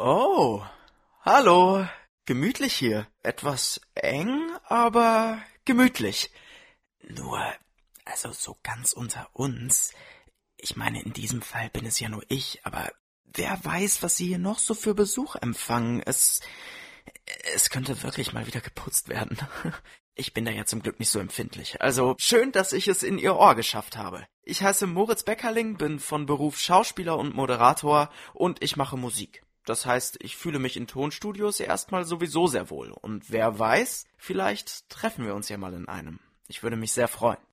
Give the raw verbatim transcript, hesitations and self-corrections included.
Oh, hallo. Gemütlich hier. Etwas eng, aber gemütlich. Nur, also so ganz unter uns. Ich meine, in diesem Fall bin es ja nur ich, aber wer weiß, was Sie hier noch so für Besuch empfangen. Es, es könnte wirklich mal wieder geputzt werden. Ich bin da ja zum Glück nicht so empfindlich. Also schön, dass ich es in Ihr Ohr geschafft habe. Ich heiße Moritz Beckerling, bin von Beruf Schauspieler und Moderator und ich mache Musik. Das heißt, ich fühle mich in Tonstudios erstmal sowieso sehr wohl. Und wer weiß, vielleicht treffen wir uns ja mal in einem. Ich würde mich sehr freuen.